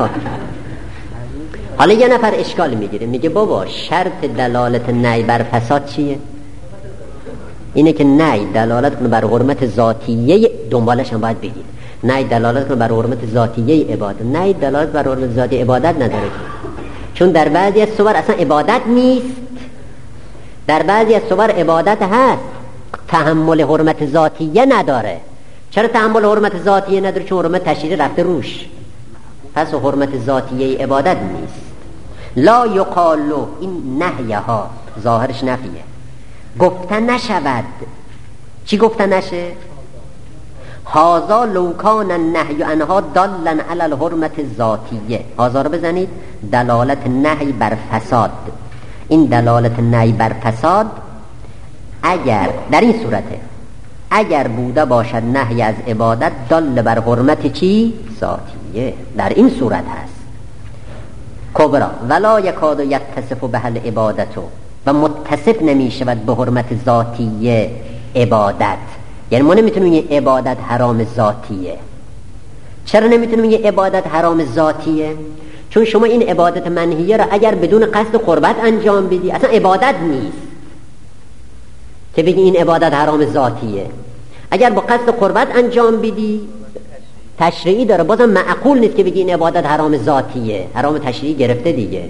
حالا یه نفر اشکال میگیره میگه بابا شرط دلالت نهی بر فساد چیه؟ اینه که نهی دلالت کنه بر حرمت ذاتیه، دنبالش هم باید بگید نهی دلالت کنه بر حرمت ذاتیه عبادت. نهی دلالت بر حرمت ذاتی عبادت نداره، چون در بعضی از صور اصلا عبادت نیست، در بعضی از صور عبادت هست، تحمل حرمت ذاتیه نداره. چرا تحمل حرمت ذاتیه نداره؟ چون حرمت تشریعی رفته روش، پس حرمت ذاتیه عبادت نیست. لا یقالو، این نهیه ها ظاهرش نفیه، گفته نشود. چی گفته نشه؟ هازا لوکان النهی عنها دالن علی الحرمت ذاتیه. هازا رو بزنید، دلالت نهی بر فساد. این دلالت نهی بر فساد اگر در این صورته، اگر بوده باشد نهی از عبادت دال بر حرمت چی؟ ذاتیه، در این صورت هست. کبرا ولا یکاد یتصف به العبادتو، و متصف نمی شود به حرمت ذاتیه عبادت. یعنی ما نمیتونیم یه عبادت حرام ذاتیه. چرا نمیتونیم یه عبادت حرام ذاتیه؟ چون شما این عبادت منهیه را اگر بدون قصد قربت انجام بدی اصلا عبادت نیست که بگی این عبادت حرام ذاتیه. اگر با قصد قربت انجام بدی تشریعی داره، بازم معقول نیست که بگی این عبادت حرام ذاتیه، حرام تشریعی گرفته دیگه.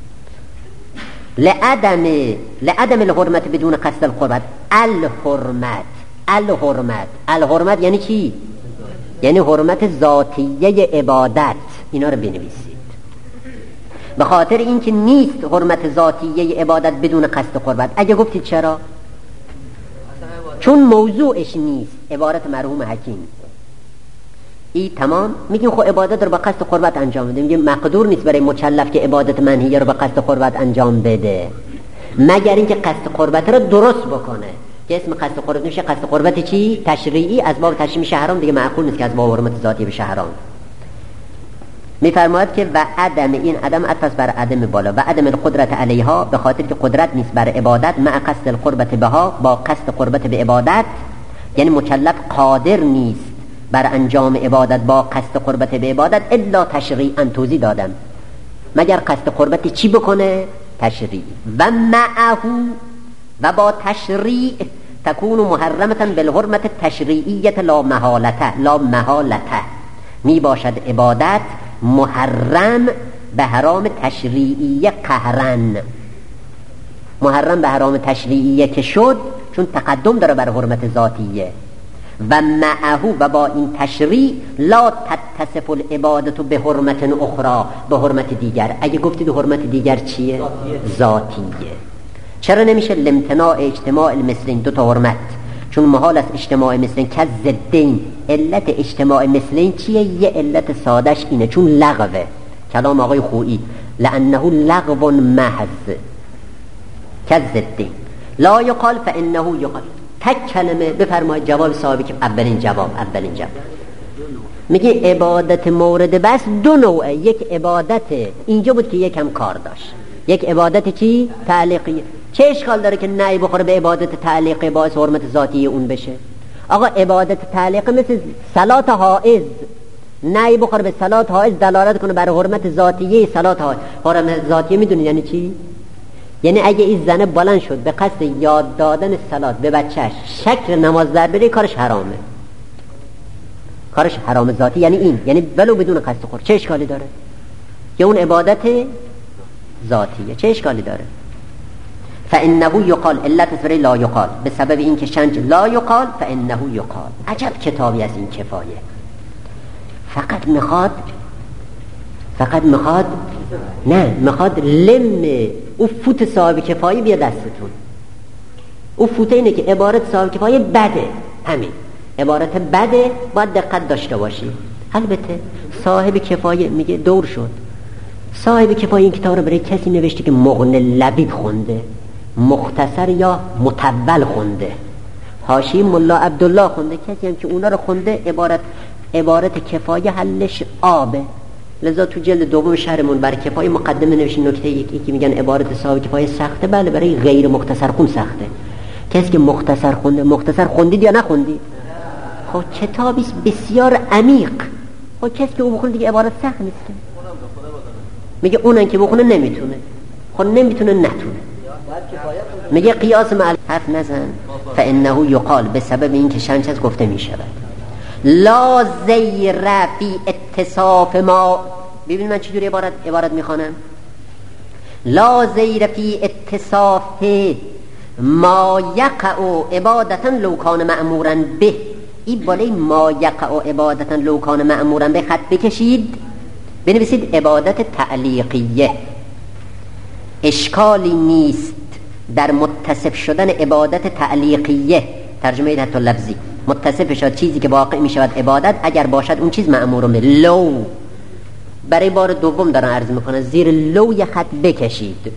لعدم لعدم الحرمت بدون قصد القربت. الحرمت الحرمت الحرمت یعنی چی؟ یعنی حرمت ذاتیه عبادت. اینا رو بنویسید، به خاطر اینکه نیست حرمت ذاتیه عبادت بدون قصد قربت. اگه گفتید چرا؟ چون موضوعش نیست. عبارت مرحوم حکیم ای تمام میگیم خب عبادت رو با قصد قربت انجام بده. میگیم مقدور نیست برای مکلف که عبادت منهیه رو با قصد قربت انجام بده، مگر اینکه قصد قربت رو درست بکنه که اسم قصد قربت میشه قصد قربت چی؟ تشریعی. از باب تشریع میشه حرام دیگه، معقول نیست که از باب حرمت ذاتی بشه حرام. میفرماید که و عدم، این عدم عطف بر عدم بالا، و عدم القدرت علیها، به خاطر که قدرت نیست بر عبادت، مع قصد القربت بها، با قصد قربت به عبادت. یعنی مکلف قادر نیست بر انجام عبادت با قصد قربت به عبادت الا تشریعا. توضیح دادم مگر قصد قربت چی بکنه؟ تشریع. و معه، و با تشریع تکون محرمتا بالحرمت تشریعیت لا محالته. لا محالته می باشد عبادت محرم به حرام تشریعیه قهرن. محرم به حرام تشریعیه که شد چون تقدم داره بر حرمت ذاتیه. و معه، و با این تشریع لا تتصف العبادت به حرمت اخرى، به حرمت دیگر. اگه گفتید حرمت دیگر چیه؟ ذاتیه. چرا نمیشه لامتناع اجتماع المثلین، دو تا حرمت، چون محال است اجتماع مثلین که ضدین. علت اجتماع مثلین چیه؟ یه علت سادش اینه چون لغوه. کلام آقای خویی لانه لغو محض که ضدین لا یقال فانه یقال. تک کلمه بفرمایید جواب صاحبی که اولین جواب اولین جواب میگه عبادت مورد بس دو نوعه. یک عبادت اینجا بود که یکم کار داشت، یک عبادت چی؟ تعلیقیه. چه اشکال داره که نهی بخوره به عبادت تعلیقی باعث حرمت ذاتی اون بشه؟ آقا عبادت تعلیقی مثل صلات حائض، نهی بخوره به صلات حائض دلالت کنه بر حرمت ذاتیه صلات حائض. حرمت ذاتیه میدونید یعنی چی؟ یعنی اگه این زنه بلند شد به قصد یاد دادن صلات به بچهش شکل نماز در بره، کارش حرامه، کارش حرام ذاتی. یعنی این، یعنی ولو بدون قصد خور، چه اشکالی داره؟ که اون عبادت ذاتیه، چه اشکالی داره؟ فانه یقال، علت اسم لا یقال به سبب این که شنج لا یقال فانه یقال. عجب کتابی از این کفایه. فقط میخواد فقط میخواد نه میخواد لم او فوت صاحب کفایه بیا دستتون. او فوت اینه که عبارت صاحب کفایه بده، همین عبارت بده، باید دقت داشته باشی. البته صاحب کفایه میگه دور شد، صاحب کفایه این کتاب رو برای کسی نوشته که مغنی لبیب خونده، مختصر یا مطول خونده، حاشیه ملا عبدالله خونده. کسی هم که اونا رو خونده عبارت عبارت کفایه حلش آبه. لذا تو جلد دوم شهرمون برای کفایه مقدمه نوشتیم نکته یکی که میگن عبارت صاحب کفایه سخته. بله، برای غیر مختصر خون سخته. کسی که مختصر خونده، مختصر خوندید یا نخوندید؟ خب کتابی بسیار عمیق. خب کسی که او بخونه دیگه عبارت سخت نیست. میگه اونن که بخونه نمیتونه. خب نمیتونه نتونه. میگه قیاس مع حرف نزن. فانه یقال به سبب این که شنچ از گفته میشود لا زیر فی اتصاف ما. ببین من چجوری عبارت عبارت میخوانم. لا زیر فی اتصاف ما یقع عبادتا لو کان مأمورا به. این بالای ما یقع عبادتا لو کان مأمورا به خط بکشید، بنویسید عبادت تعلیقیه. اشکالی نیست در متصف شدن عبادت تعلیقیه. ترجمه حتی لفظی متصف شد چیزی که واقع می شود عبادت اگر باشد اون چیز مأمور به. لو برای بار دوم دارن عرض میکنن زیر لو یه خط بکشید،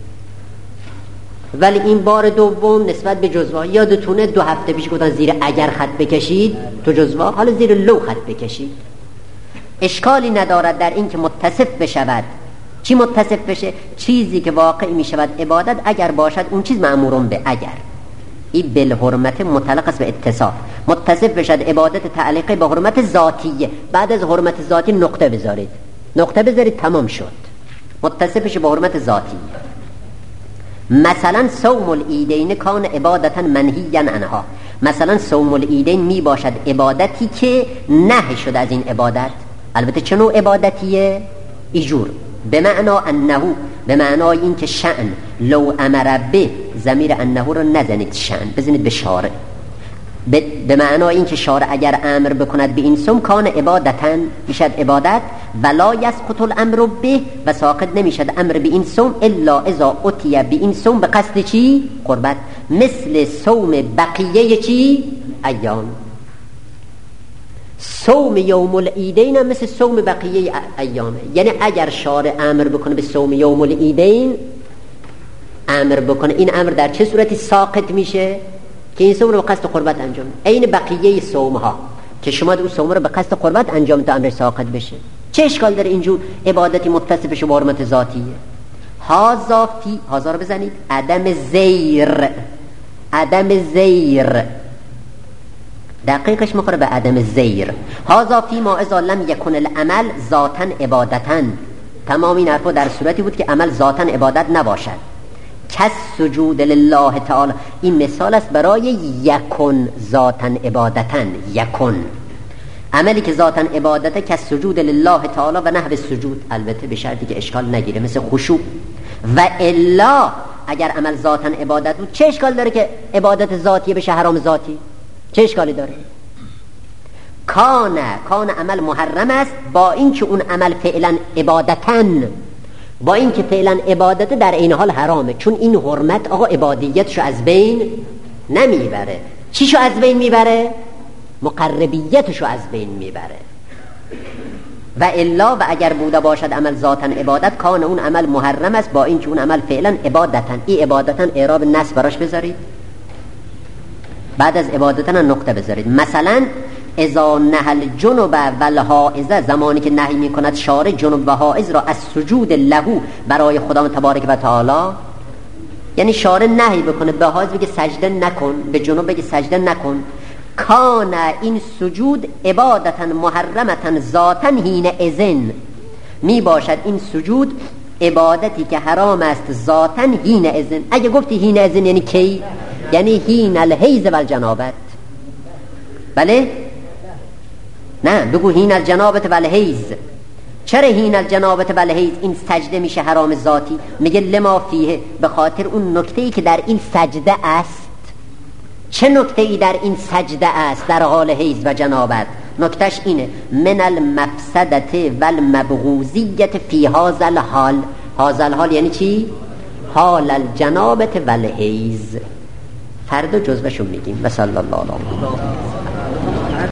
ولی این بار دوم نسبت به جزوه. یادتونه دو هفته پیش گفتن زیر اگر خط بکشید تو جزوه، حالا زیر لو خط بکشید. اشکالی ندارد در این که متصف بشود. چی متصف بشه؟ چیزی که واقع می شود عبادت اگر باشد اون چیز مأمورون به. اگر این بالحرمت مطلق است به اتصاف. متصف بشد عبادت تعلیقی به حرمت ذاتیه. بعد از حرمت ذاتی نقطه بذارید، نقطه بذارید تمام شد. متصف بشه به حرمت ذاتی. مثلا صوم العیدین کان عبادتا منهیا عنها. مثلا صوم العیدین می باشد عبادتی که نهی شده از این عبادت. البته چه نوع عبادتیه؟ ایجور به معنا انه، به معنای این که شأن لو امر به، ضمیر انه رو نزنید، شأن بزنید به شارع. به معنای این که شارع اگر امر بکند به این صوم کان عبادتا، میشد عبادت. ولا یسقط الامر به، و ساقط نمیشد امر به این صوم الا اذا اتی به این صوم به قصد چی؟ قربت. مثل صوم بقیه چی؟ ایام. صوم یوم العیدین هم مثل صوم بقیه ایامه. یعنی اگر شارع امر بکنه به صوم یوم العیدین، امر بکنه، این امر در چه صورتی ساقط میشه؟ که این صوم رو به قصد قربت انجام، عین بقیه صوم ها که شما دو صوم رو به قصد قربت انجام تا امر ساقط بشه. چه اشکال داره اینجور عبادتی متصف بشه با حرمت ذاتیه؟ هازا فی، هازا رو بزنید، عدم زیر، عدم زیر دقیقش مخوره به عدم زیر. هازا فی ما اذا لم یکن العمل ذاتا عبادتا. تمام این حرفا در صورتی بود که عمل ذاتا عبادت نباشد. کس سجود لله تعالی، این مثال است برای یکن ذاتا عبادتا. یکن عملی که ذاتا عبادته، کس سجود لله تعالی و نحو سجود، البته به شرطی که اشکال نگیره، مثل خشوع. و الا اگر عمل ذاتا عبادت بود، چه اشکال داره که عبادت ذاتیه بشه حرام ذاتی؟ چه اشکالی داره؟ کان کان عمل محرم است با اینکه اون عمل فعلا عبادتن، با اینکه فعلا عبادت در این حال حرامه. چون این حرمت آقا عبادیتشو از بین نمیبره. چیشو از بین میبره؟ مقربیتشو از بین میبره. و الا و اگر بوده باشد عمل ذاتن عبادت، کان اون عمل محرم است با اینکه اون عمل فعلا عبادتن. این عبادتن اعراب نصب براش بذارید، بعد از عبادتن نقطه بذارید. مثلا اذا نهل جنوب و الحائض، زمانی که نهی میکند شارع جنوب و حائض را از سجود له برای خدا تبارک و تعالی، یعنی شارع نهی بکنه به حائض بگه سجده نکن، به جنوب بگه سجده نکن، کان این سجود عبادتا محرمتا ذاتا حین اذن، می باشد این سجود عبادتی که حرام است ذاتا حین اذن. اگه گفتی حین اذن یعنی کی؟ یعنی حین الحیض و الجنابت. بله؟ نه، بگو حین الجنابت و الحیض. چرا حین الجنابت و الحیض این سجده میشه حرام ذاتی؟ میگه لما فیه، به خاطر اون نکته‌ای که در این سجده است. چه نکته‌ای در این سجده است در حال حیض و جنابت؟ نکتهش اینه: من المفسدت و المبغوزیت فی هذا الحال. هذا الحال یعنی چی؟ حال الجنابت و الحیض. فردا جزوشون میگیم. و صلی الله علیه و